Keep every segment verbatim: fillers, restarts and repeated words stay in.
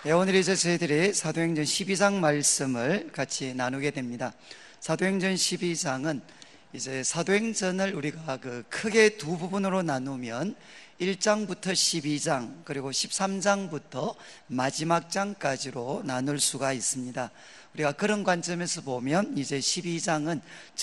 네, 오늘 이제 저희들이 사도행전 십이 장 말씀을 같이 나누게 됩니다. 사도행전 십이 장은 이제 사도행전을 우리가 그 크게 두 부분으로 나누면 일 장부터 십이 장 그리고 십삼 장부터 마지막 장까지로 나눌 수가 있습니다. 우리가 그런 관점에서 보면 이제 십이 장은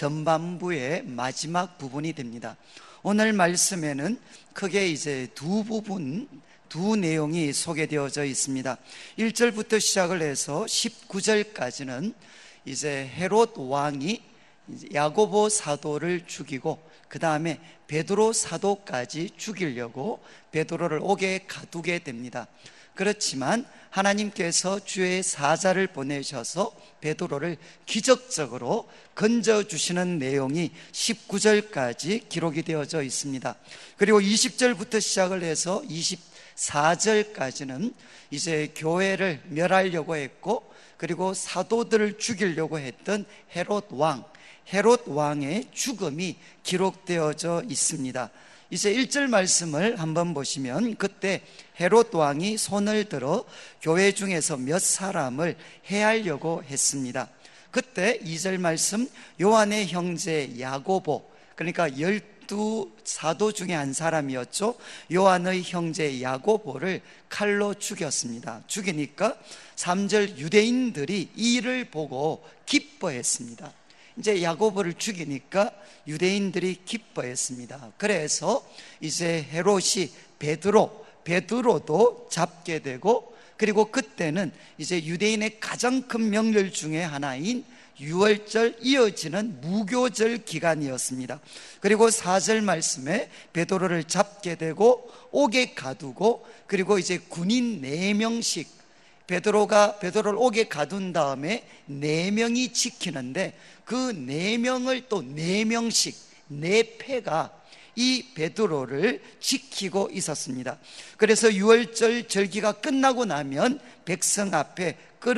전반부의 마지막 부분이 됩니다. 오늘 말씀에는 크게 이제 두 부분 두 내용이 소개되어져 있습니다. 일 절부터 시작을 해서 십구 절까지는 이제 헤롯 왕이 야고보 사도를 죽이고 그 다음에 베드로 사도까지 죽이려고 베드로를 옥에 가두게 됩니다. 그렇지만 하나님께서 주의 사자를 보내셔서 베드로를 기적적으로 건져주시는 내용이 십구 절까지 기록이 되어져 있습니다. 그리고 이십 절부터 시작을 해서 이십사 절까지는 이제 교회를 멸하려고 했고 그리고 사도들을 죽이려고 했던 헤롯 왕, 헤롯 왕의 죽음이 기록되어져 있습니다. 이제 일 절 말씀을 한번 보시면 그때 헤롯 왕이 손을 들어 교회 중에서 몇 사람을 해하려고 했습니다. 그때 이 절 말씀 요한의 형제 야고보, 그러니까 열두 사도 중에 한 사람이었죠. 요한의 형제 야고보를 칼로 죽였습니다. 죽이니까 삼 절 유대인들이 이 일을 보고 기뻐했습니다. 이제 야고보를 죽이니까 유대인들이 기뻐했습니다. 그래서 이제 헤롯이 베드로, 베드로도 잡게 되고 그리고 그때는 이제 유대인의 가장 큰 명절 중에 하나인 유월절 이어지는 무교절 기간이었습니다. 그리고 사 절 말씀에 베드로를 잡게 되고 옥에 가두고 그리고 이제 군인 네 명씩 베드로가 베드로를 옥에 가둔 다음에 네 명이 지키는데 그 네 명을 또 네 명씩 네 패가 이 베드로를 지키고 있었습니다. 그래서 유월절 절기가 끝나고 나면 백성 앞에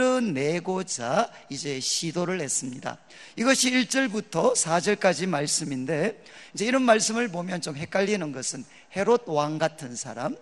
끌어내고자 이제 시도를 했습니다. 이것이 일 절부터 사 절까지 말씀인데 이제 이런 말씀을 보면 좀 헷갈리는 것은 헤롯 왕 같은 사람,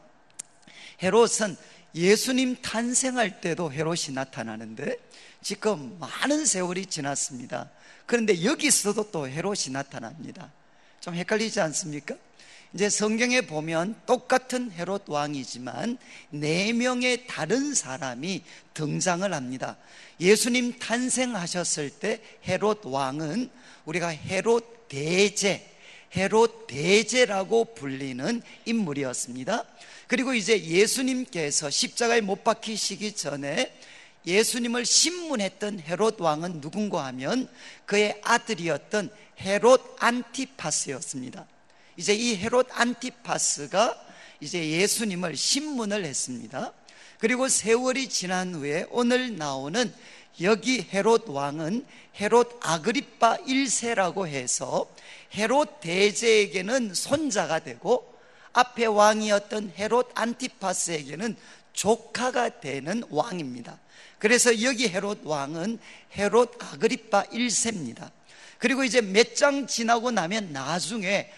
헤롯은 예수님 탄생할 때도 헤롯이 나타나는데 지금 많은 세월이 지났습니다. 그런데 여기서도 또 헤롯이 나타납니다. 좀 헷갈리지 않습니까? 이제 성경에 보면 똑같은 헤롯 왕이지만 네 명의 다른 사람이 등장을 합니다. 예수님 탄생하셨을 때 헤롯 왕은 우리가 헤롯 대제, 헤롯 대제라고 불리는 인물이었습니다. 그리고 이제 예수님께서 십자가에 못 박히시기 전에 예수님을 신문했던 헤롯 왕은 누군가 하면 그의 아들이었던 헤롯 안티파스였습니다. 이제 이 헤롯 안티파스가 이제 예수님을 신문을 했습니다. 그리고 세월이 지난 후에 오늘 나오는 여기 헤롯 왕은 헤롯 아그리파 일 세라고 해서 헤롯 대제에게는 손자가 되고 앞에 왕이었던 헤롯 안티파스에게는 조카가 되는 왕입니다. 그래서 여기 헤롯 왕은 헤롯 아그리파 일 세입니다. 그리고 이제 몇 장 지나고 나면 나중에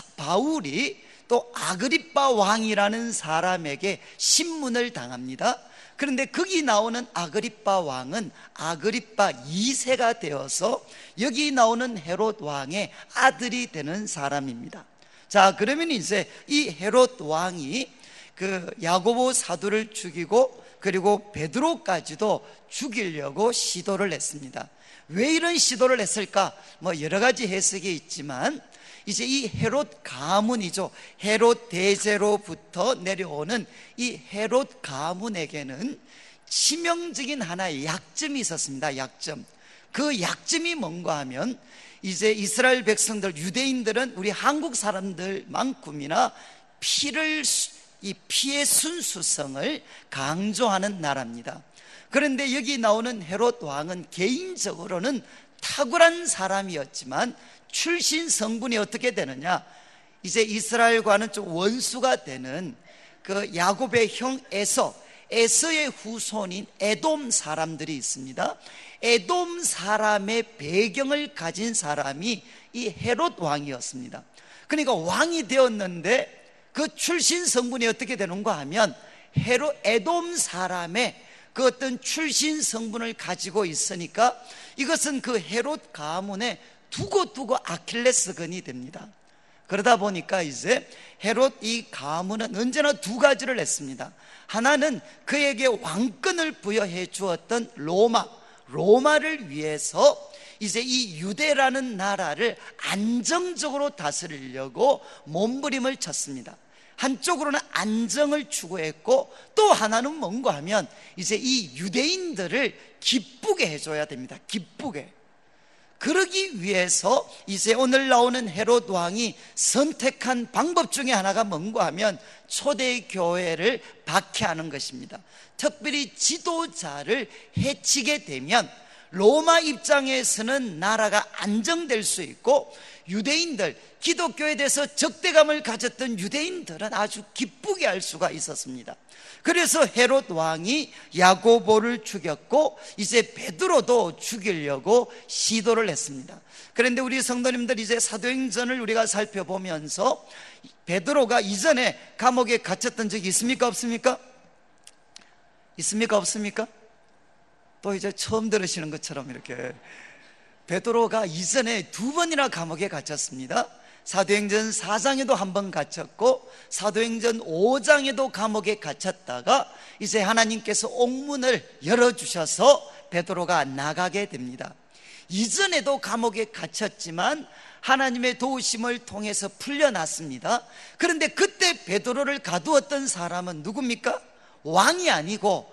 바울이 또 아그리파 왕이라는 사람에게 신문을 당합니다. 그런데 거기 나오는 아그리파 왕은 아그리파 이 세가 되어서 여기 나오는 헤롯 왕의 아들이 되는 사람입니다. 자, 그러면 이제 이 헤롯 왕이 그 야고보 사도를 죽이고 그리고 베드로까지도 죽이려고 시도를 했습니다. 왜 이런 시도를 했을까? 뭐 여러 가지 해석이 있지만 이제 이 헤롯 가문이죠. 헤롯 대제로부터 내려오는 이 헤롯 가문에게는 치명적인 하나의 약점이 있었습니다. 약점. 그 약점이 뭔가 하면 이제 이스라엘 백성들, 유대인들은 우리 한국 사람들만큼이나 피를, 이 피의 순수성을 강조하는 나라입니다. 그런데 여기 나오는 헤롯 왕은 개인적으로는 탁월한 사람이었지만 출신 성분이 어떻게 되느냐? 이제 이스라엘과는 좀 원수가 되는 그 야곱의 형 에서, 에서의 후손인 에돔 사람들이 있습니다. 에돔 사람의 배경을 가진 사람이 이 헤롯 왕이었습니다. 그러니까 왕이 되었는데 그 출신 성분이 어떻게 되는가 하면 헤롯 에돔 사람의 그 어떤 출신 성분을 가지고 있으니까 이것은 그 헤롯 가문의 두고두고 아킬레스건이 됩니다. 그러다 보니까 이제 헤롯 이 가문은 언제나 두 가지를 했습니다. 하나는 그에게 왕권을 부여해 주었던 로마, 로마를 위해서 이제 이 유대라는 나라를 안정적으로 다스리려고 몸부림을 쳤습니다. 한쪽으로는 안정을 추구했고, 또 하나는 뭔가 하면 이제 이 유대인들을 기쁘게 해줘야 됩니다. 기쁘게. 그러기 위해서 이제 오늘 나오는 헤롯 왕이 선택한 방법 중에 하나가 뭔가 하면 초대교회를 박해하는 것입니다. 특별히 지도자를 해치게 되면 로마 입장에서는 나라가 안정될 수 있고, 유대인들, 기독교에 대해서 적대감을 가졌던 유대인들은 아주 기쁘게 할 수가 있었습니다. 그래서 헤롯 왕이 야고보를 죽였고, 이제 베드로도 죽이려고 시도를 했습니다. 그런데 우리 성도님들, 이제 사도행전을 우리가 살펴보면서 베드로가 이전에 감옥에 갇혔던 적이 있습니까? 없습니까? 있습니까? 없습니까? 또 이제 처음 들으시는 것처럼 이렇게, 베드로가 이전에 두 번이나 감옥에 갇혔습니다. 사도행전 사 장에도 한 번 갇혔고, 사도행전 오 장에도 감옥에 갇혔다가 이제 하나님께서 옥문을 열어주셔서 베드로가 나가게 됩니다. 이전에도 감옥에 갇혔지만 하나님의 도우심을 통해서 풀려났습니다. 그런데 그때 베드로를 가두었던 사람은 누굽니까? 왕이 아니고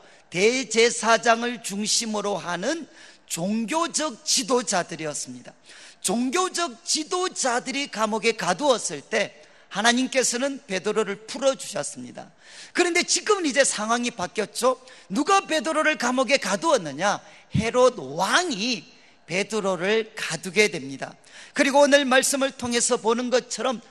대제사장을 중심으로 하는 종교적 지도자들이었습니다. 종교적 지도자들이 감옥에 가두었을 때 하나님께서는 베드로를 풀어주셨습니다. 그런데 지금은 이제 상황이 바뀌었죠. 누가 베드로를 감옥에 가두었느냐? 헤롯 왕이 베드로를 가두게 됩니다. 그리고 오늘 말씀을 통해서 보는 것처럼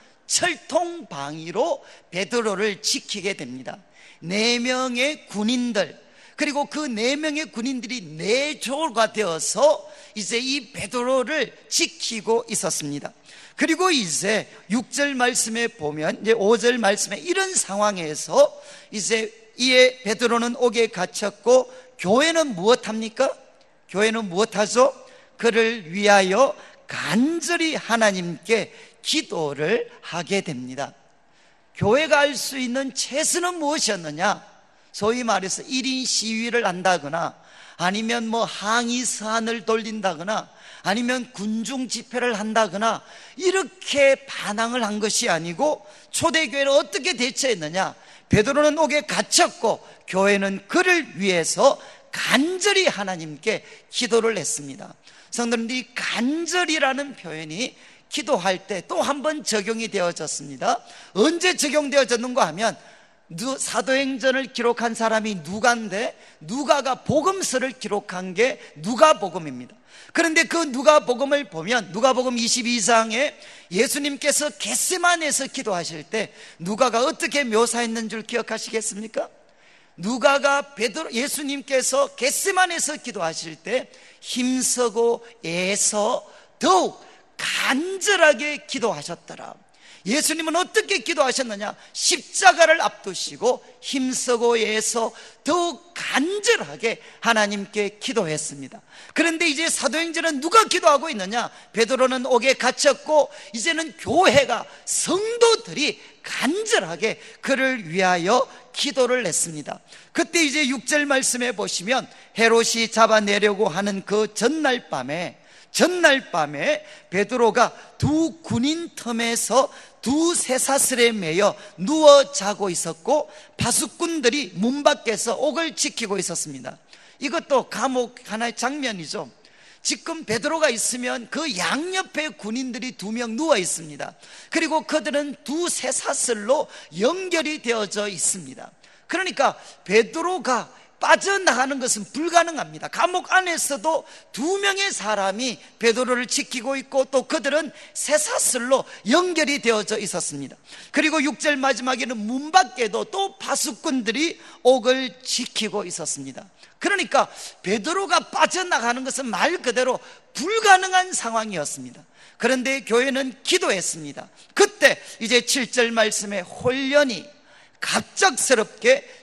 철통방위로 베드로를 지키게 됩니다. 네 명의 군인들, 그리고 그 네 명의 군인들이 내조가 되어서 이제 이 베드로를 지키고 있었습니다. 그리고 이제 육 절 말씀에 보면, 이제 오 절 말씀에 이런 상황에서 이제 이에 베드로는 옥에 갇혔고, 교회는 무엇합니까? 교회는 무엇하죠? 그를 위하여 간절히 하나님께 기도를 하게 됩니다. 교회가 할 수 있는 최선은 무엇이었느냐? 소위 말해서 일 인 시위를 한다거나, 아니면 뭐 항의 사안을 돌린다거나, 아니면 군중 집회를 한다거나, 이렇게 반항을 한 것이 아니고, 초대교회는 어떻게 대처했느냐? 베드로는 옥에 갇혔고, 교회는 그를 위해서 간절히 하나님께 기도를 했습니다. 성도님들, 이 간절이라는 표현이 기도할 때 또 한 번 적용이 되어졌습니다. 언제 적용되어졌는가 하면, 사도행전을 기록한 사람이 누가인데, 누가가 복음서를 기록한 게 누가복음입니다. 그런데 그 누가복음을 보면, 누가복음 이십이 장에 예수님께서 겟세마네에서 기도하실 때 누가가 어떻게 묘사했는 줄 기억하시겠습니까? 누가가 베드로, 예수님께서 겟세마네에서 기도하실 때 힘쓰고 애서 더욱 간절하게 기도하셨더라. 예수님은 어떻게 기도하셨느냐? 십자가를 앞두시고 힘쓰고 애서 더욱 간절하게 하나님께 기도했습니다. 그런데 이제 사도행전은 누가 기도하고 있느냐? 베드로는 옥에 갇혔고, 이제는 교회가, 성도들이 간절하게 그를 위하여 기도를 했습니다. 그때 이제 육 절 말씀에 보시면, 헤롯이 잡아내려고 하는 그 전날 밤에 전날 밤에 베드로가 두 군인 틈에서 두 쇠사슬에 매여 누워 자고 있었고, 파수꾼들이 문 밖에서 옥을 지키고 있었습니다. 이것도 감옥 하나의 장면이죠. 지금 베드로가 있으면 그 양옆에 군인들이 두 명 누워 있습니다. 그리고 그들은 두 쇠사슬로 연결이 되어져 있습니다. 그러니까 베드로가 빠져나가는 것은 불가능합니다. 감옥 안에서도 두 명의 사람이 베드로를 지키고 있고, 또 그들은 쇠사슬로 연결이 되어져 있었습니다. 그리고 육 절 마지막에는 문 밖에도 또 파수꾼들이 옥을 지키고 있었습니다. 그러니까 베드로가 빠져나가는 것은 말 그대로 불가능한 상황이었습니다. 그런데 교회는 기도했습니다. 그때 이제 칠 절 말씀에 홀연히 갑작스럽게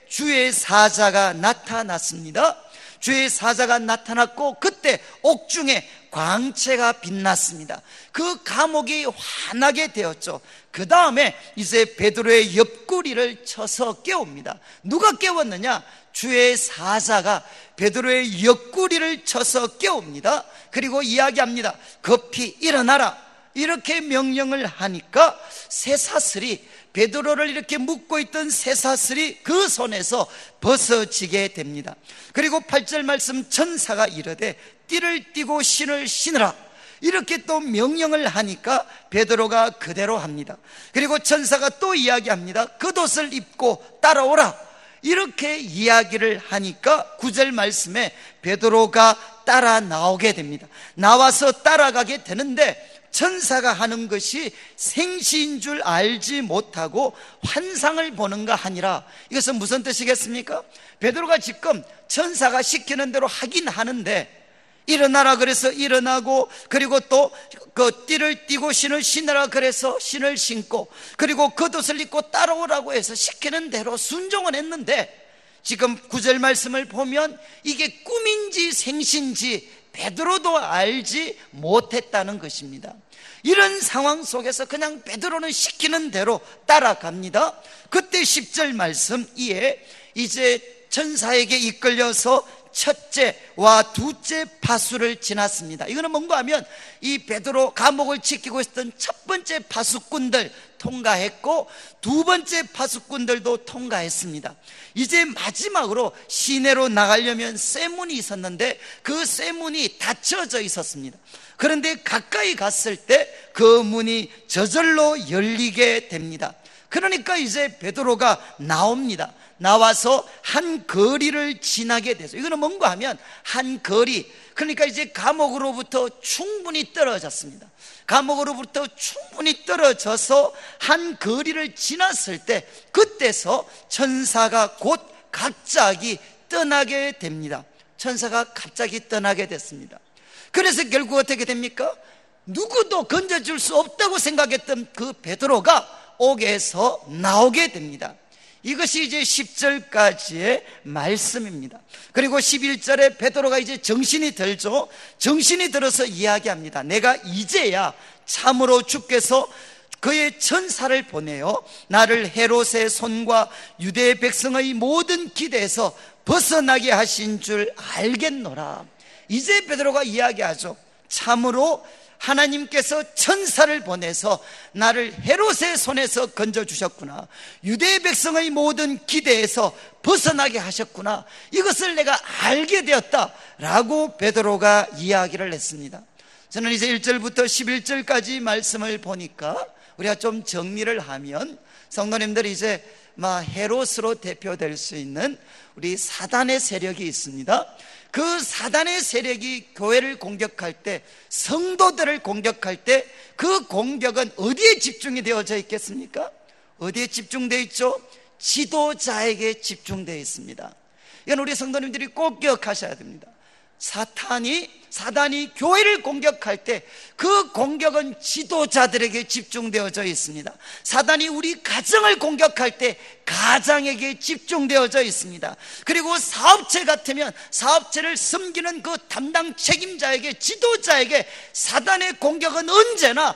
주의 사자가 나타났습니다. 주의 사자가 나타났고 그때 옥중에 광채가 빛났습니다. 그 감옥이 환하게 되었죠. 그 다음에 이제 베드로의 옆구리를 쳐서 깨웁니다. 누가 깨웠느냐? 주의 사자가 베드로의 옆구리를 쳐서 깨웁니다. 그리고 이야기합니다. 급히 일어나라, 이렇게 명령을 하니까 쇠사슬이, 베드로를 이렇게 묶고 있던 쇠사슬이 그 손에서 벗어지게 됩니다. 그리고 팔 절 말씀, 천사가 이르되 띠를 띠고 신을 신으라, 이렇게 또 명령을 하니까 베드로가 그대로 합니다. 그리고 천사가 또 이야기합니다. 겉옷을 입고 따라오라, 이렇게 이야기를 하니까 구 절 말씀에 베드로가 따라 나오게 됩니다. 나와서 따라가게 되는데 천사가 하는 것이 생시인 줄 알지 못하고 환상을 보는가 하니라. 이것은 무슨 뜻이겠습니까? 베드로가 지금 천사가 시키는 대로 하긴 하는데, 일어나라 그래서 일어나고, 그리고 또 그 띠를 띠고 신을 신으라 그래서 신을 신고, 그리고 겉옷을 입고 따라오라고 해서 시키는 대로 순종을 했는데, 지금 구 절 말씀을 보면 이게 꿈인지 생신지 베드로도 알지 못했다는 것입니다. 이런 상황 속에서 그냥 베드로는 시키는 대로 따라갑니다. 그때 십 절 말씀, 이에 이제 천사에게 이끌려서 첫째와 두째 파수를 지났습니다. 이거는 뭔가 하면 이 베드로 감옥을 지키고 있었던 첫 번째 파수꾼들 통과했고 두 번째 파수꾼들도 통과했습니다. 이제 마지막으로 시내로 나가려면 쇠문이 있었는데 그 쇠문이 닫혀져 있었습니다. 그런데 가까이 갔을 때 그 문이 저절로 열리게 됩니다. 그러니까 이제 베드로가 나옵니다. 나와서 한 거리를 지나게 돼서, 이거는 뭔가 하면 한 거리, 그러니까 이제 감옥으로부터 충분히 떨어졌습니다. 감옥으로부터 충분히 떨어져서 한 거리를 지났을 때 그때서 천사가 곧 갑자기 떠나게 됩니다. 천사가 갑자기 떠나게 됐습니다. 그래서 결국 어떻게 됩니까? 누구도 건져줄 수 없다고 생각했던 그 베드로가 옥에서 나오게 됩니다. 이것이 이제 십 절까지의 말씀입니다. 그리고 십일 절에 베드로가 이제 정신이 들죠. 정신이 들어서 이야기합니다. 내가 이제야 참으로 주께서 그의 천사를 보내어 나를 헤롯의 손과 유대 백성의 모든 기대에서 벗어나게 하신 줄 알겠노라. 이제 베드로가 이야기하죠. 참으로 하나님께서 천사를 보내서 나를 헤롯의 손에서 건져주셨구나, 유대 백성의 모든 기대에서 벗어나게 하셨구나, 이것을 내가 알게 되었다 라고 베드로가 이야기를 했습니다. 저는 이제 일 절부터 십일 절까지 말씀을 보니까 우리가 좀 정리를 하면, 성도님들이 이제 막 헤롯으로 대표될 수 있는 우리 사단의 세력이 있습니다. 그 사단의 세력이 교회를 공격할 때, 성도들을 공격할 때 그 공격은 어디에 집중이 되어져 있겠습니까? 어디에 집중되어 있죠? 지도자에게 집중되어 있습니다. 이건 우리 성도님들이 꼭 기억하셔야 됩니다. 사탄이, 사단이 교회를 공격할 때 그 공격은 지도자들에게 집중되어져 있습니다. 사단이 우리 가정을 공격할 때 가장에게 집중되어져 있습니다. 그리고 사업체 같으면 사업체를 섬기는 그 담당 책임자에게, 지도자에게 사단의 공격은 언제나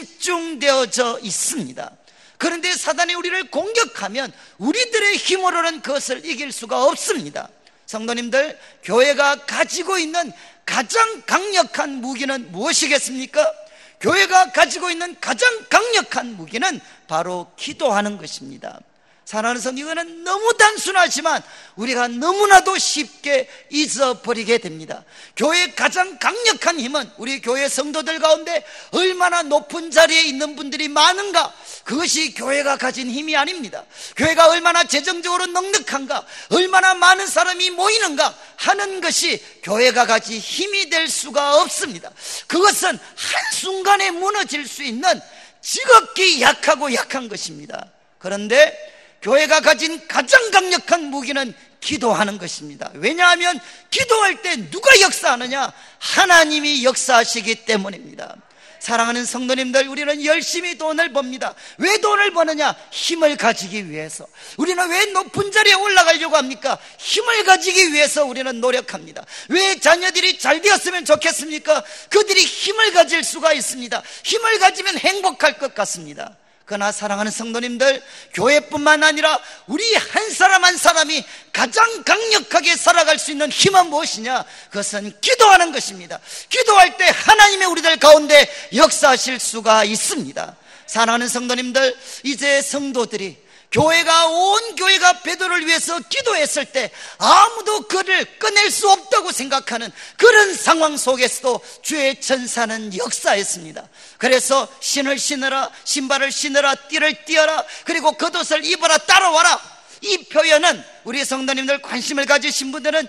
집중되어져 있습니다. 그런데 사단이 우리를 공격하면 우리들의 힘으로는 그것을 이길 수가 없습니다. 성도님들, 교회가 가지고 있는 가장 강력한 무기는 무엇이겠습니까? 교회가 가지고 있는 가장 강력한 무기는 바로 기도하는 것입니다. 사랑하는 성도, 이거는 너무 단순하지만 우리가 너무나도 쉽게 잊어버리게 됩니다. 교회의 가장 강력한 힘은 우리 교회 성도들 가운데 얼마나 높은 자리에 있는 분들이 많은가, 그것이 교회가 가진 힘이 아닙니다. 교회가 얼마나 재정적으로 넉넉한가, 얼마나 많은 사람이 모이는가 하는 것이 교회가 가진 힘이 될 수가 없습니다. 그것은 한순간에 무너질 수 있는 지극히 약하고 약한 것입니다. 그런데 교회가 가진 가장 강력한 무기는 기도하는 것입니다. 왜냐하면 기도할 때 누가 역사하느냐? 하나님이 역사하시기 때문입니다. 사랑하는 성도님들, 우리는 열심히 돈을 법니다. 왜 돈을 버느냐? 힘을 가지기 위해서. 우리는 왜 높은 자리에 올라가려고 합니까? 힘을 가지기 위해서 우리는 노력합니다. 왜 자녀들이 잘 되었으면 좋겠습니까? 그들이 힘을 가질 수가 있습니다. 힘을 가지면 행복할 것 같습니다. 그러나 사랑하는 성도님들, 교회뿐만 아니라 우리 한 사람 한 사람이 가장 강력하게 살아갈 수 있는 힘은 무엇이냐? 그것은 기도하는 것입니다. 기도할 때 하나님의 우리들 가운데 역사하실 수가 있습니다. 사랑하는 성도님들, 이제 성도들이, 교회가, 온 교회가 베드로를 위해서 기도했을 때 아무도 그를 꺼낼 수 없다고 생각하는 그런 상황 속에서도 주의 천사는 역사했습니다. 그래서 신을 신으라, 신발을 신으라, 띠를 띠어라, 그리고 겉옷을 입어라, 따라와라. 이 표현은 우리 성도님들 관심을 가지신 분들은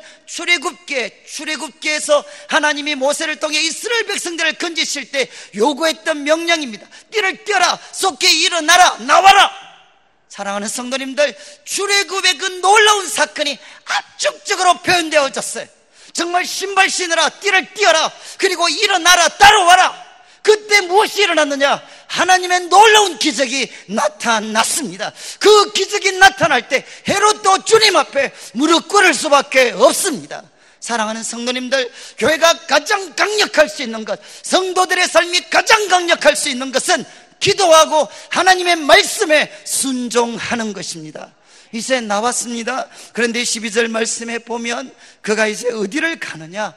출애굽기에, 출애굽기에서 하나님이 모세를 통해 이스라엘 백성들을 건지실 때 요구했던 명령입니다. 띠를 띠어라, 쏟게 일어나라, 나와라. 사랑하는 성도님들, 출애굽의 그 놀라운 사건이 압축적으로 표현되어졌어요. 정말 신발 신으라, 띠를 띠어라, 그리고 일어나라, 따라와라. 그때 무엇이 일어났느냐? 하나님의 놀라운 기적이 나타났습니다. 그 기적이 나타날 때 헤롯도 주님 앞에 무릎 꿇을 수밖에 없습니다. 사랑하는 성도님들, 교회가 가장 강력할 수 있는 것, 성도들의 삶이 가장 강력할 수 있는 것은 기도하고 하나님의 말씀에 순종하는 것입니다. 이제 나왔습니다. 그런데 십이 절 말씀에 보면 그가 이제 어디를 가느냐?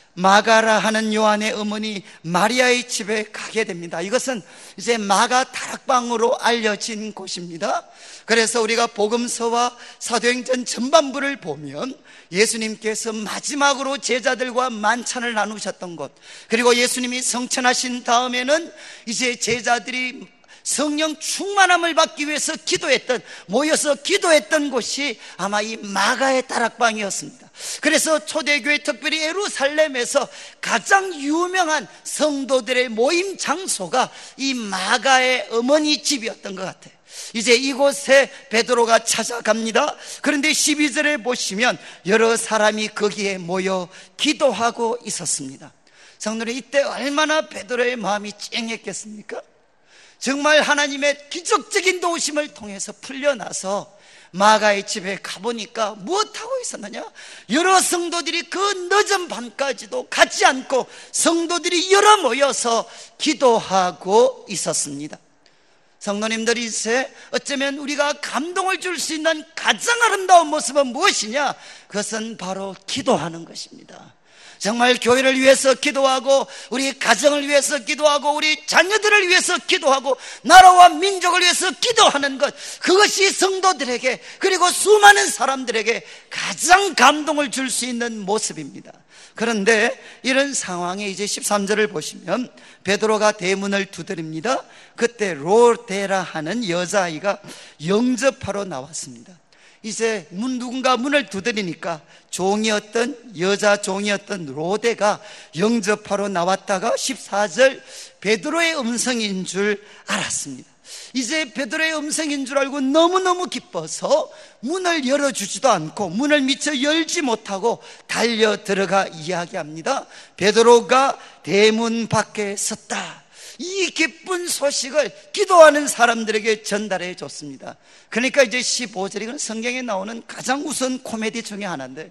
마가라 하는 요한의 어머니 마리아의 집에 가게 됩니다. 이것은 이제 마가 다락방으로 알려진 곳입니다. 그래서 우리가 복음서와 사도행전 전반부를 보면 예수님께서 마지막으로 제자들과 만찬을 나누셨던 곳, 그리고 예수님이 성천하신 다음에는 이제 제자들이 성령 충만함을 받기 위해서 기도했던, 모여서 기도했던 곳이 아마 이 마가의 다락방이었습니다. 그래서 초대교회, 특별히 예루살렘에서 가장 유명한 성도들의 모임 장소가 이 마가의 어머니 집이었던 것 같아요. 이제 이곳에 베드로가 찾아갑니다. 그런데 십이 절에 보시면 여러 사람이 거기에 모여 기도하고 있었습니다. 성도들, 이때 얼마나 베드로의 마음이 찡했겠습니까? 정말 하나님의 기적적인 도우심을 통해서 풀려나서 마가의 집에 가보니까 무엇하고 있었느냐? 여러 성도들이 그 늦은 밤까지도 가지 않고 성도들이 여러 모여서 기도하고 있었습니다. 성도님들이 이제 어쩌면 우리가 감동을 줄 수 있는 가장 아름다운 모습은 무엇이냐? 그것은 바로 기도하는 것입니다. 정말 교회를 위해서 기도하고, 우리 가정을 위해서 기도하고, 우리 자녀들을 위해서 기도하고, 나라와 민족을 위해서 기도하는 것, 그것이 성도들에게, 그리고 수많은 사람들에게 가장 감동을 줄 수 있는 모습입니다. 그런데 이런 상황에 이제 십삼 절을 보시면 베드로가 대문을 두드립니다. 그때 로데라 하는 여자아이가 영접하러 나왔습니다. 이제 문, 누군가 문을 두드리니까 종이었던, 여자 종이었던 로데가 영접하러 나왔다가 십사 절 베드로의 음성인 줄 알았습니다. 이제 베드로의 음성인 줄 알고 너무너무 기뻐서 문을 열어주지도 않고 문을 미처 열지 못하고 달려 들어가 이야기합니다. 베드로가 대문 밖에 섰다. 이 기쁜 소식을 기도하는 사람들에게 전달해 줬습니다. 그러니까 이제 십오 절, 이건 성경에 나오는 가장 우선 코미디 중에 하나인데,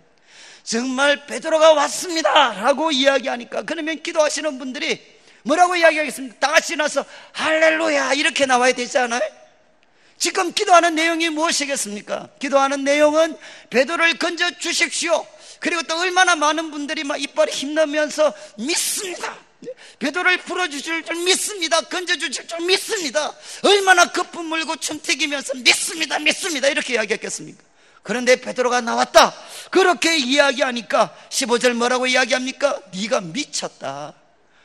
정말 베드로가 왔습니다 라고 이야기하니까, 그러면 기도하시는 분들이 뭐라고 이야기하겠습니까? 다 같이 나서 할렐루야 이렇게 나와야 되지 않아요? 지금 기도하는 내용이 무엇이겠습니까? 기도하는 내용은 베드로를 건져 주십시오. 그리고 또 얼마나 많은 분들이 막 이빨을 힘내면서 믿습니다, 베드로를 풀어주실 줄 믿습니다, 건져주실 줄 믿습니다, 얼마나 거품 물고 춤튀기면서 믿습니다 믿습니다 이렇게 이야기했겠습니까? 그런데 베드로가 나왔다 그렇게 이야기하니까 십오 절 뭐라고 이야기합니까? 네가 미쳤다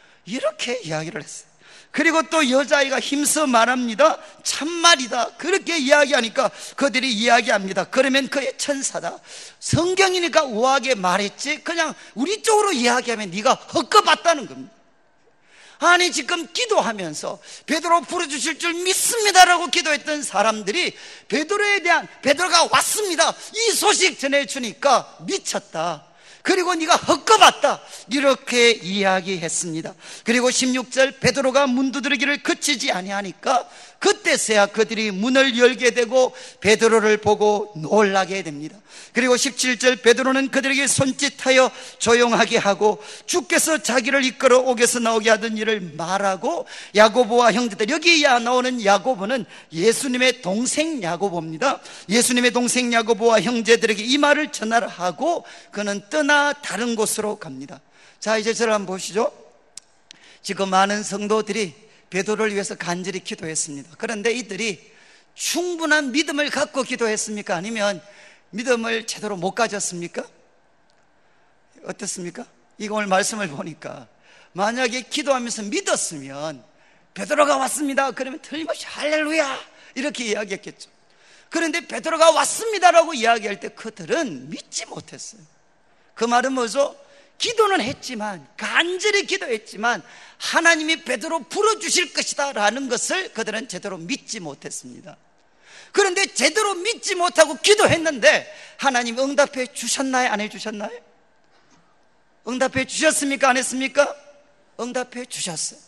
이렇게 이야기를 했어요. 그리고 또 여자아이가 힘써 말합니다. 참말이다 그렇게 이야기하니까 그들이 이야기합니다. 그러면 그의 천사다. 성경이니까 우아하게 말했지 그냥 우리 쪽으로 이야기하면 네가 헛것봤다는 겁니다. 아니 지금 기도하면서 베드로 풀어주실 줄 믿습니다라고 기도했던 사람들이 베드로에 대한, 베드로가 왔습니다 이 소식 전해주니까 미쳤다. 그리고 네가 헛것봤다, 이렇게 이야기했습니다. 그리고 십육 절, 베드로가 문 두드리기를 그치지 아니하니까 그때서야 그들이 문을 열게 되고 베드로를 보고 놀라게 됩니다. 그리고 십칠 절, 베드로는 그들에게 손짓하여 조용하게 하고 주께서 자기를 이끌어 옥에서 나오게 하던 일을 말하고 야고보와 형제들, 여기 나오는 야고보는 예수님의 동생 야고보입니다. 예수님의 동생 야고보와 형제들에게 이 말을 전하라 하고 그는 떠나 다른 곳으로 갑니다. 자, 이제 저를 한번 보시죠. 지금 많은 성도들이 베드로를 위해서 간절히 기도했습니다. 그런데 이들이 충분한 믿음을 갖고 기도했습니까? 아니면 믿음을 제대로 못 가졌습니까? 어떻습니까? 이거 오늘 말씀을 보니까 만약에 기도하면서 믿었으면 베드로가 왔습니다 그러면 틀림없이 할렐루야 이렇게 이야기했겠죠. 그런데 베드로가 왔습니다라고 이야기할 때 그들은 믿지 못했어요. 그 말은 뭐죠? 기도는 했지만, 간절히 기도했지만 하나님이 베드로 풀어주실 것이다 라는 것을 그들은 제대로 믿지 못했습니다. 그런데 제대로 믿지 못하고 기도했는데 하나님 응답해 주셨나요? 안 해주셨나요? 응답해 주셨습니까? 안 했습니까? 응답해 주셨어요.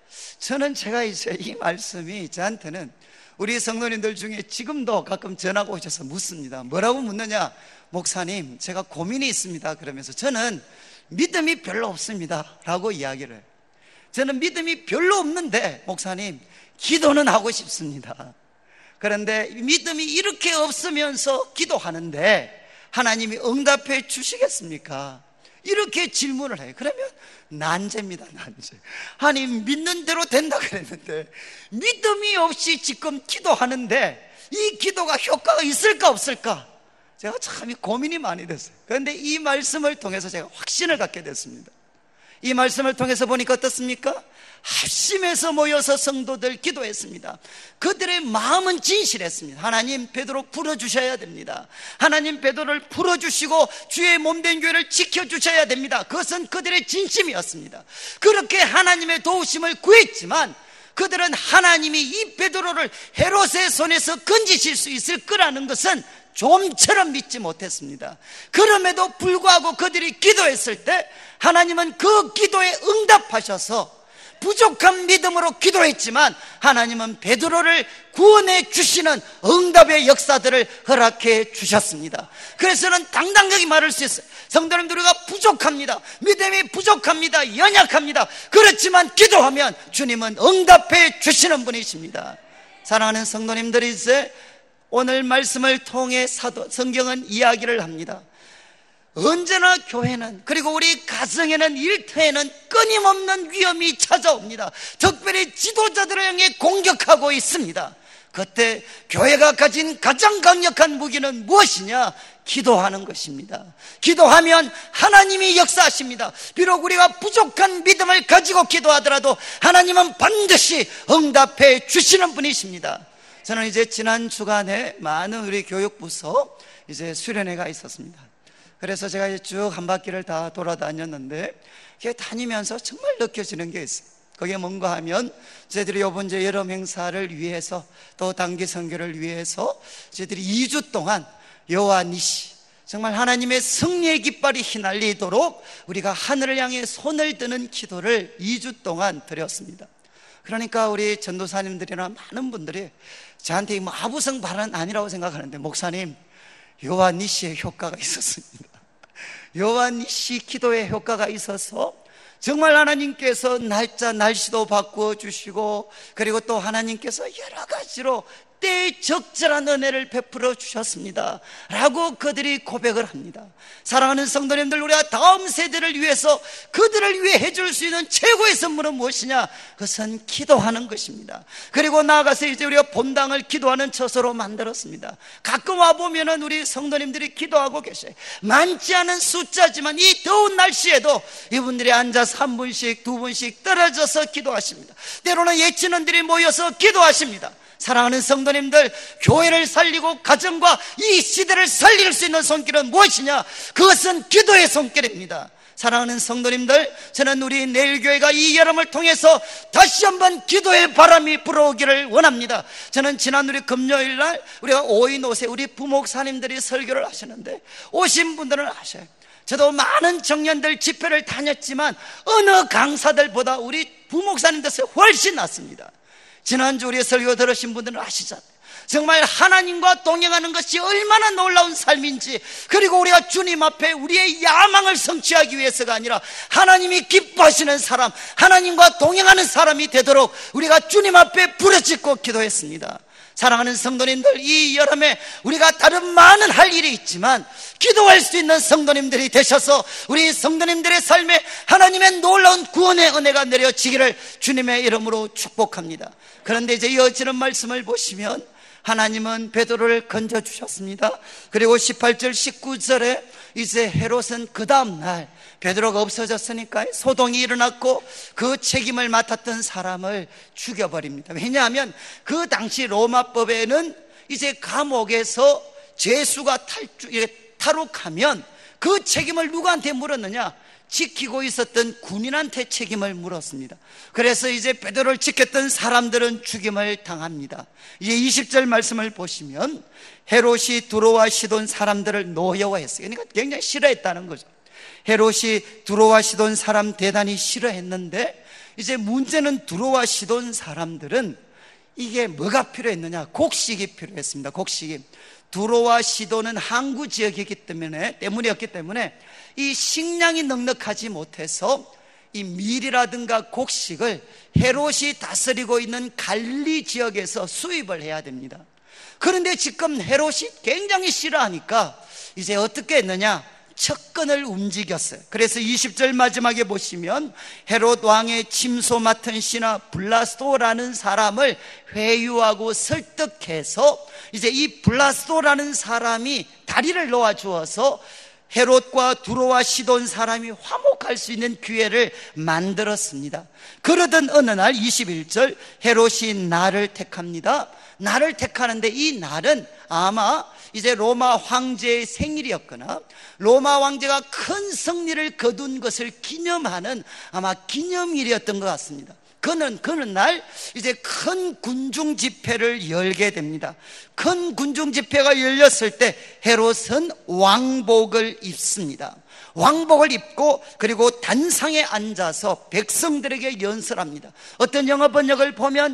저는 제가 이제 이 말씀이 저한테는 우리 성도님들 중에 지금도 가끔 전화가 오셔서 묻습니다. 뭐라고 묻느냐? 목사님, 제가 고민이 있습니다. 그러면서 저는 믿음이 별로 없습니다 라고 이야기를 해요. 저는 믿음이 별로 없는데 목사님, 기도는 하고 싶습니다. 그런데 믿음이 이렇게 없으면서 기도하는데 하나님이 응답해 주시겠습니까? 이렇게 질문을 해요. 그러면 난제입니다. 난제. 아니, 믿는 대로 된다 그랬는데 믿음이 없이 지금 기도하는데 이 기도가 효과가 있을까 없을까? 제가 참 고민이 많이 됐어요. 그런데 이 말씀을 통해서 제가 확신을 갖게 됐습니다. 이 말씀을 통해서 보니까 어떻습니까? 합심해서 모여서 성도들 기도했습니다. 그들의 마음은 진실했습니다. 하나님, 베드로 풀어주셔야 됩니다. 하나님, 베드로를 풀어주시고 주의 몸된 교회를 지켜주셔야 됩니다. 그것은 그들의 진심이었습니다. 그렇게 하나님의 도우심을 구했지만 그들은 하나님이 이 베드로를 헤롯의 손에서 건지실 수 있을 거라는 것은 좀처럼 믿지 못했습니다. 그럼에도 불구하고 그들이 기도했을 때 하나님은 그 기도에 응답하셔서 부족한 믿음으로 기도했지만 하나님은 베드로를 구원해 주시는 응답의 역사들을 허락해 주셨습니다. 그래서 저는 당당하게 말할 수 있어요. 성도님들, 우리가 부족합니다. 믿음이 부족합니다. 연약합니다. 그렇지만 기도하면 주님은 응답해 주시는 분이십니다. 사랑하는 성도님들이 이제 오늘 말씀을 통해 사도, 성경은 이야기를 합니다. 언제나 교회는, 그리고 우리 가정에는, 일터에는 끊임없는 위험이 찾아옵니다. 특별히 지도자들을 향해 공격하고 있습니다. 그때 교회가 가진 가장 강력한 무기는 무엇이냐? 기도하는 것입니다. 기도하면 하나님이 역사하십니다. 비록 우리가 부족한 믿음을 가지고 기도하더라도 하나님은 반드시 응답해 주시는 분이십니다. 저는 이제 지난 주간에 많은 우리 교육부서 이제 수련회가 있었습니다. 그래서 제가 이제 쭉 한 바퀴를 다 돌아다녔는데 이게 다니면서 정말 느껴지는 게 있어요. 그게 뭔가 하면 저희들이 이번 이제 여름 행사를 위해서 또 단기 선교를 위해서 저희들이 이 주 동안 여호와 니시, 정말 하나님의 승리의 깃발이 휘날리도록 우리가 하늘을 향해 손을 드는 기도를 이 주 동안 드렸습니다. 그러니까 우리 전도사님들이나 많은 분들이 저한테 뭐 아부성 발언 아니라고 생각하는데, 목사님, 여호와 니시의 효과가 있었습니다. 여호와 니시 기도의 효과가 있어서 정말 하나님께서 날짜 날씨도 바꾸어 주시고, 그리고 또 하나님께서 여러 가지로 때에 적절한 은혜를 베풀어 주셨습니다 라고 그들이 고백을 합니다. 사랑하는 성도님들, 우리가 다음 세대를 위해서, 그들을 위해 해줄 수 있는 최고의 선물은 무엇이냐? 그것은 기도하는 것입니다. 그리고 나아가서 이제 우리가 본당을 기도하는 처소로 만들었습니다. 가끔 와보면은 우리 성도님들이 기도하고 계셔요. 많지 않은 숫자지만 이 더운 날씨에도 이분들이 앉아서 한 분씩 두 분씩 떨어져서 기도하십니다. 때로는 예친원들이 모여서 기도하십니다. 사랑하는 성도님들, 교회를 살리고 가정과 이 시대를 살릴 수 있는 손길은 무엇이냐? 그것은 기도의 손길입니다. 사랑하는 성도님들, 저는 우리 내일교회가 이 여름을 통해서 다시 한번 기도의 바람이 불어오기를 원합니다. 저는 지난 우리 금요일날 우리가 오인 오세 우리 부목사님들이 설교를 하시는데 오신 분들은 아셔요. 저도 많은 청년들 집회를 다녔지만 어느 강사들보다 우리 부목사님들에서 훨씬 낫습니다. 지난주 우리 설교 들으신 분들은 아시잖아요. 정말 하나님과 동행하는 것이 얼마나 놀라운 삶인지, 그리고 우리가 주님 앞에 우리의 야망을 성취하기 위해서가 아니라 하나님이 기뻐하시는 사람, 하나님과 동행하는 사람이 되도록 우리가 주님 앞에 부르짖고 기도했습니다. 사랑하는 성도님들, 이 여름에 우리가 다른 많은 할 일이 있지만 기도할 수 있는 성도님들이 되셔서 우리 성도님들의 삶에 하나님의 놀라운 구원의 은혜가 내려지기를 주님의 이름으로 축복합니다. 그런데 이제 이어지는 말씀을 보시면 하나님은 베드로를 건져주셨습니다. 그리고 십팔 절 십구 절에 이제 헤롯은 그 다음날 베드로가 없어졌으니까 소동이 일어났고 그 책임을 맡았던 사람을 죽여버립니다. 왜냐하면 그 당시 로마법에는 이제 감옥에서 죄수가 탈주, 탈옥하면 그 책임을 누구한테 물었느냐? 지키고 있었던 군인한테 책임을 물었습니다. 그래서 이제 베드로를 지켰던 사람들은 죽임을 당합니다. 이제 이십 절 말씀을 보시면 헤롯이 두로와 시돈 사람들을 노여워했어요. 그러니까 굉장히 싫어했다는 거죠. 헤롯이 두로와 시돈 사람 대단히 싫어했는데, 이제 문제는 두로와 시돈 사람들은 이게 뭐가 필요했느냐? 곡식이 필요했습니다. 곡식이. 두로와 시돈은 항구 지역이기 때문에 때문이었기 때문에 이 식량이 넉넉하지 못해서 이 밀이라든가 곡식을 헤롯이 다스리고 있는 갈릴리 지역에서 수입을 해야 됩니다. 그런데 지금 헤롯이 굉장히 싫어하니까 이제 어떻게 했느냐? 척근을 움직였어요. 그래서 이십 절 마지막에 보시면 헤롯 왕의 침소 맡은 신하 블라스도라는 사람을 회유하고 설득해서 이제 이 블라스도라는 사람이 다리를 놓아 주어서 헤롯과 두로와 시돈 사람이 화목할 수 있는 기회를 만들었습니다. 그러던 어느 날 이십일 절 헤롯이 날을 택합니다. 날을 택하는데 이 날은 아마 이제 로마 황제의 생일이었거나 로마 황제가 큰 승리를 거둔 것을 기념하는 아마 기념일이었던 것 같습니다. 그는 그는 날 이제 큰 군중 집회를 열게 됩니다. 큰 군중 집회가 열렸을 때 헤롯은 왕복을 입습니다. 왕복을 입고 그리고 단상에 앉아서 백성들에게 연설합니다. 어떤 영어 번역을 보면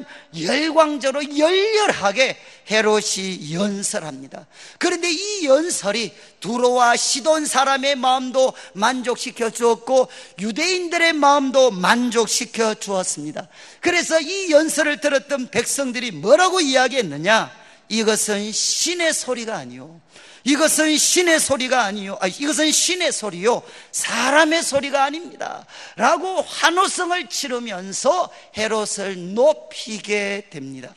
열광적으로 열렬하게 헤롯이 연설합니다. 그런데 이 연설이 두로와 시돈 사람의 마음도 만족시켜 주었고 유대인들의 마음도 만족시켜 주었습니다. 그래서 이 연설을 들었던 백성들이 뭐라고 이야기했느냐? 이것은 신의 소리가 아니요, 이것은 신의 소리가 아니요, 아, 이것은 신의 소리요, 사람의 소리가 아닙니다 라고 환호성을 치르면서 헤롯을 높이게 됩니다.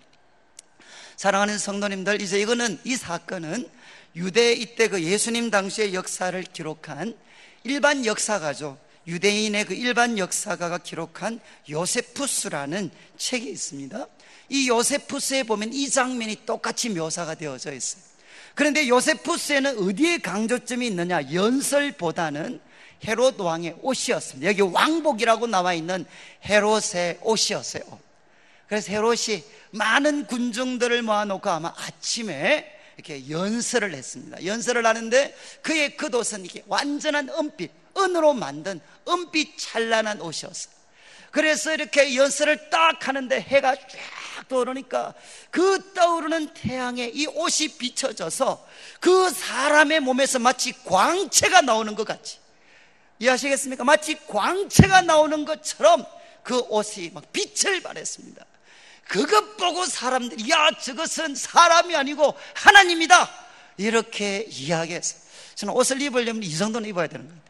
사랑하는 성도님들, 이제 이거는, 이 사건은 유대 이때 그 예수님 당시의 역사를 기록한 일반 역사가죠. 유대인의 그 일반 역사가가 기록한 요세푸스라는 책이 있습니다. 이 요세푸스에 보면 이 장면이 똑같이 묘사가 되어져 있어요. 그런데 요세푸스에는 어디에 강조점이 있느냐? 연설보다는 헤롯 왕의 옷이었습니다. 여기 왕복이라고 나와 있는 헤롯의 옷이었어요. 그래서 헤롯이 많은 군중들을 모아놓고 아마 아침에 이렇게 연설을 했습니다. 연설을 하는데 그의 겉옷은 이렇게 완전한 은빛, 은으로 만든 은빛 찬란한 옷이었어요. 그래서 이렇게 연설을 딱 하는데 해가 쫙 떠오르니까 그 떠오르는 태양에 이 옷이 비춰져서 그 사람의 몸에서 마치 광채가 나오는 것 같이, 이해하시겠습니까? 마치 광채가 나오는 것처럼 그 옷이 막 빛을 발했습니다. 그것 보고 사람들이 야, 저것은 사람이 아니고 하나님이다 이렇게 이야기했어요. 저는 옷을 입으려면 이 정도는 입어야 되는 거예요.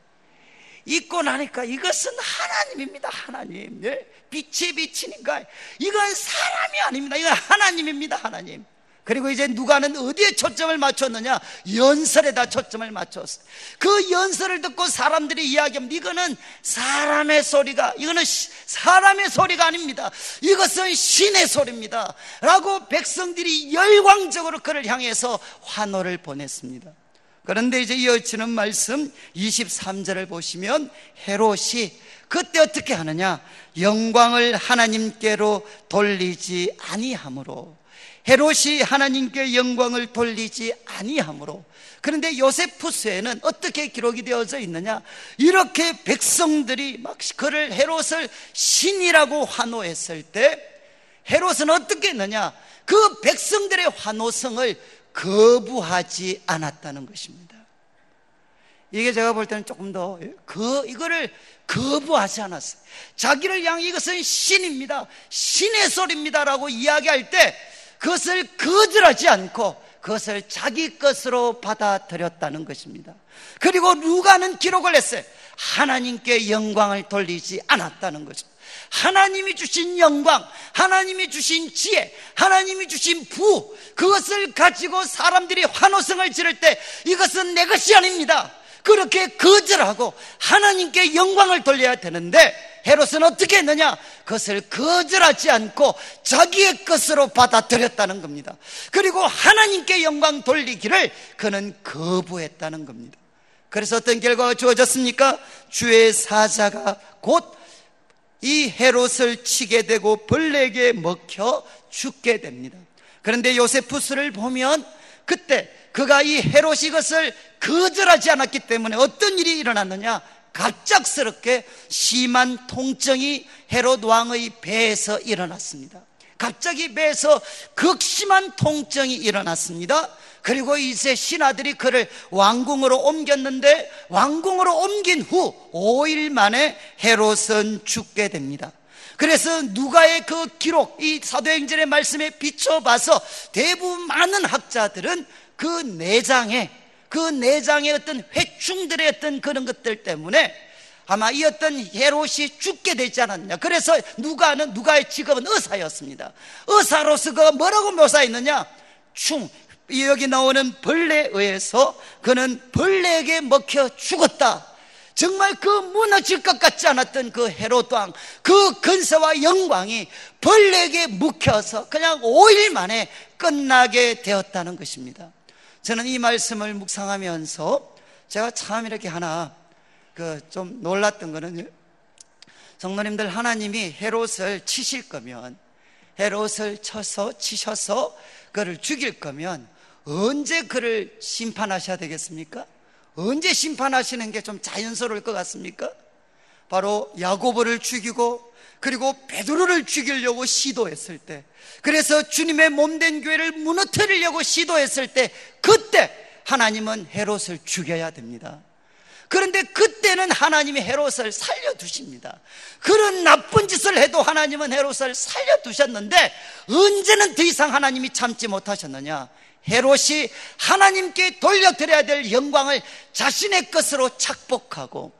입고 나니까 이것은 하나님입니다. 하나님. 네? 빛이 비치니까 이건 사람이 아닙니다. 이건 하나님입니다. 하나님. 그리고 이제 누가는 어디에 초점을 맞췄느냐? 연설에다 초점을 맞췄어요. 그 연설을 듣고 사람들이 이야기합니다. 이거는 사람의 소리가, 이거는 사람의 소리가 아닙니다. 이것은 신의 소리입니다 라고 백성들이 열광적으로 그를 향해서 환호를 보냈습니다. 그런데 이제 이어지는 말씀 이십삼 절을 보시면 헤롯이 그때 어떻게 하느냐? 영광을 하나님께로 돌리지 아니하므로, 헤롯이 하나님께 영광을 돌리지 아니하므로. 그런데 요세푸스에는 어떻게 기록이 되어져 있느냐, 이렇게 백성들이 막 그를 헤롯을 신이라고 환호했을 때 헤롯은 어떻게 했느냐, 그 백성들의 환호성을 거부하지 않았다는 것입니다. 이게 제가 볼 때는 조금 더 그, 이거를 거부하지 않았어요. 자기를 향해 이것은 신입니다, 신의 소리입니다 라고 이야기할 때 그것을 거절하지 않고 그것을 자기 것으로 받아들였다는 것입니다. 그리고 누가는 기록을 했어요. 하나님께 영광을 돌리지 않았다는 것입니다. 하나님이 주신 영광, 하나님이 주신 지혜, 하나님이 주신 부, 그것을 가지고 사람들이 환호성을 지를 때 이것은 내 것이 아닙니다, 그렇게 거절하고 하나님께 영광을 돌려야 되는데, 헤롯은 어떻게 했느냐, 그것을 거절하지 않고 자기의 것으로 받아들였다는 겁니다. 그리고 하나님께 영광 돌리기를 그는 거부했다는 겁니다. 그래서 어떤 결과가 주어졌습니까? 주의 사자가 곧 이 헤롯을 치게 되고 벌레에게 먹혀 죽게 됩니다. 그런데 요세푸스를 보면 그때 그가 이 헤롯이 이것을 거절하지 않았기 때문에 어떤 일이 일어났느냐, 갑작스럽게 심한 통증이 헤롯 왕의 배에서 일어났습니다. 갑자기 배에서 극심한 통증이 일어났습니다. 그리고 이제 신하들이 그를 왕궁으로 옮겼는데, 왕궁으로 옮긴 후 오 일 만에 헤롯은 죽게 됩니다. 그래서 누가의 그 기록, 이 사도행전의 말씀에 비춰봐서 대부분 많은 학자들은 그 내장에 그 내장의 어떤 회충들의 어떤 그런 것들 때문에 아마 이 어떤 헤롯이 죽게 되지 않았느냐. 그래서 누가는, 누가의 직업은 의사였습니다. 의사로서 그가 뭐라고 묘사했느냐, 충, 여기 나오는 벌레에 의해서 그는 벌레에게 먹혀 죽었다. 정말 그 무너질 것 같지 않았던 그 헤롯 왕, 그 근세와 영광이 벌레에게 묵혀서 그냥 오 일 만에 끝나게 되었다는 것입니다. 저는 이 말씀을 묵상하면서 제가 참 이렇게 하나 그 좀 놀랐던 거는, 성도님들, 하나님이 헤롯을 치실 거면, 헤롯을 쳐서 치셔서 그를 죽일 거면 언제 그를 심판하셔야 되겠습니까? 언제 심판하시는 게 좀 자연스러울 것 같습니까? 바로 야고보를 죽이고 그리고 베드로를 죽이려고 시도했을 때, 그래서 주님의 몸된 교회를 무너뜨리려고 시도했을 때, 그때 하나님은 헤롯을 죽여야 됩니다. 그런데 그때는 하나님이 헤롯을 살려두십니다. 그런 나쁜 짓을 해도 하나님은 헤롯을 살려두셨는데, 언제는 더 이상 하나님이 참지 못하셨느냐, 헤롯이 하나님께 돌려드려야 될 영광을 자신의 것으로 착복하고,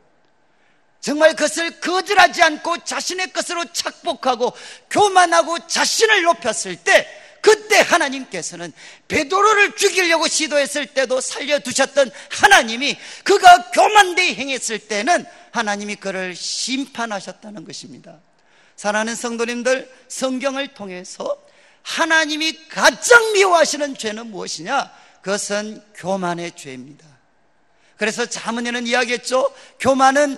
정말 그것을 거절하지 않고 자신의 것으로 착복하고 교만하고 자신을 높였을 때, 그때 하나님께서는 베드로를 죽이려고 시도했을 때도 살려두셨던 하나님이, 그가 교만되이 행했을 때는 하나님이 그를 심판하셨다는 것입니다. 사랑하는 성도님들, 성경을 통해서 하나님이 가장 미워하시는 죄는 무엇이냐? 그것은 교만의 죄입니다. 그래서 자문에는 이야기했죠. 교만은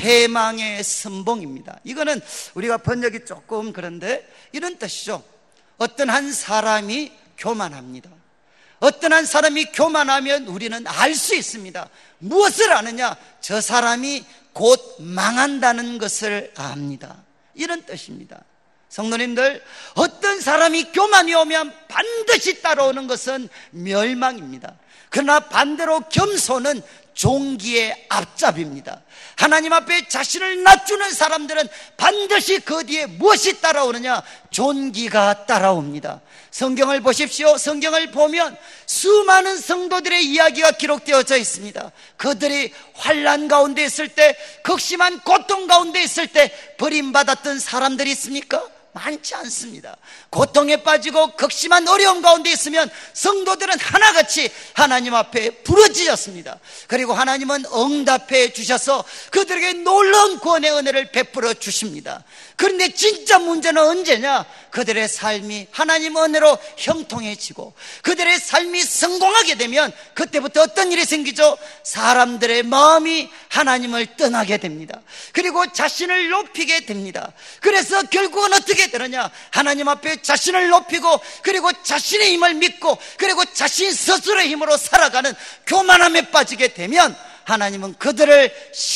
패망의 선봉입니다. 이거는 우리가 번역이 조금 그런데 이런 뜻이죠. 어떤 한 사람이 교만합니다. 어떤 한 사람이 교만하면 우리는 알 수 있습니다. 무엇을 아느냐? 저 사람이 곧 망한다는 것을 압니다. 이런 뜻입니다. 성도님들, 어떤 사람이 교만이 오면 반드시 따라오는 것은 멸망입니다. 그러나 반대로 겸손은 종기의 앞잡입니다. 하나님 앞에 자신을 낮추는 사람들은 반드시 그 뒤에 무엇이 따라오느냐? 존귀가 따라옵니다. 성경을 보십시오. 성경을 보면 수많은 성도들의 이야기가 기록되어져 있습니다. 그들이 환난 가운데 있을 때, 극심한 고통 가운데 있을 때 버림받았던 사람들이 있습니까? 많지 않습니다. 고통에 빠지고 극심한 어려움 가운데 있으면 성도들은 하나같이 하나님 앞에 부르짖었습니다. 그리고 하나님은 응답해 주셔서 그들에게 놀라운 구원의 은혜를 베풀어 주십니다. 그런데 진짜 문제는 언제냐? 그들의 삶이 하나님 은혜로 형통해지고 그들의 삶이 성공하게 되면 그때부터 어떤 일이 생기죠? 사람들의 마음이 하나님을 떠나게 됩니다. 그리고 자신을 높이게 됩니다. 그래서 결국은 어떻게 어떻게 되느냐? 하나님 앞에 자신을 높이고 그리고 자신의 힘을 믿고 그리고 자신 스스로의 힘으로 살아가는 교만함에 빠지게 되면 하나님은 그들을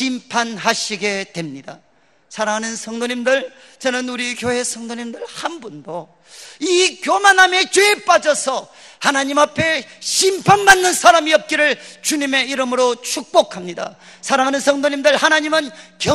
심판하시게 됩니다. 사랑하는 성도님들, 저는 우리 교회 성도님들 한 분도 이 교만함의 죄에 빠져서 하나님 앞에 심판받는 사람이 없기를 주님의 이름으로 축복합니다. 사랑하는 성도님들, 하나님은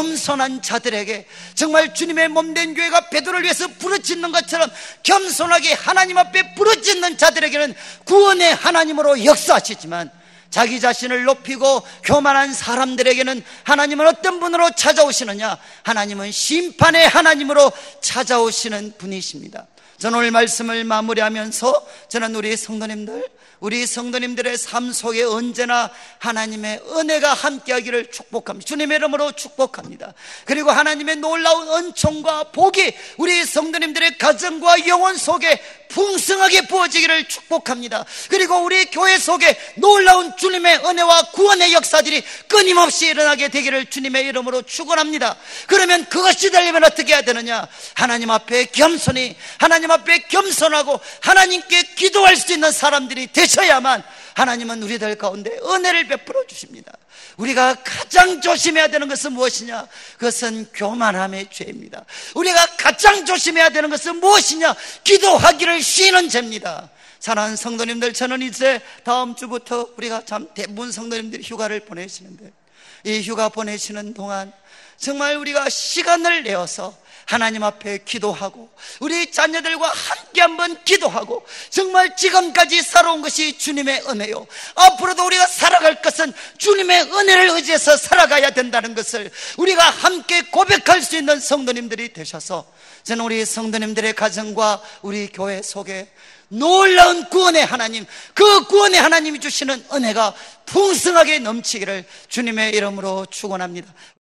겸손한 자들에게 정말 주님의 몸된 교회가 베드로를 위해서 부르짖는 것처럼 겸손하게 하나님 앞에 부르짖는 자들에게는 구원의 하나님으로 역사하시지만 자기 자신을 높이고 교만한 사람들에게는 하나님은 어떤 분으로 찾아오시느냐? 하나님은 심판의 하나님으로 찾아오시는 분이십니다. 저는 오늘 말씀을 마무리하면서 저는 우리 성도님들, 우리 성도님들의 삶 속에 언제나 하나님의 은혜가 함께하기를 축복합니다. 주님의 이름으로 축복합니다. 그리고 하나님의 놀라운 은총과 복이 우리 성도님들의 가정과 영혼 속에 풍성하게 부어지기를 축복합니다. 그리고 우리 교회 속에 놀라운 주님의 은혜와 구원의 역사들이 끊임없이 일어나게 되기를 주님의 이름으로 축원합니다. 그러면 그것이 되려면 어떻게 해야 되느냐? 하나님 앞에 겸손히, 하나님 앞에 겸손하고 하나님께 기도할 수 있는 사람들이 되셔야만 하나님은 우리들 가운데 은혜를 베풀어 주십니다. 우리가 가장 조심해야 되는 것은 무엇이냐? 그것은 교만함의 죄입니다. 우리가 가장 조심해야 되는 것은 무엇이냐? 기도하기를 쉬는 죄입니다. 사랑하는 성도님들, 저는 이제 다음 주부터 우리가 참 대부분 성도님들이 휴가를 보내시는데 이 휴가 보내시는 동안 정말 우리가 시간을 내어서 하나님 앞에 기도하고 우리 자녀들과 함께 한번 기도하고 정말 지금까지 살아온 것이 주님의 은혜요, 앞으로도 우리가 살아갈 것은 주님의 은혜를 의지해서 살아가야 된다는 것을 우리가 함께 고백할 수 있는 성도님들이 되셔서 저는 우리 성도님들의 가정과 우리 교회 속에 놀라운 구원의 하나님, 그 구원의 하나님이 주시는 은혜가 풍성하게 넘치기를 주님의 이름으로 축원합니다.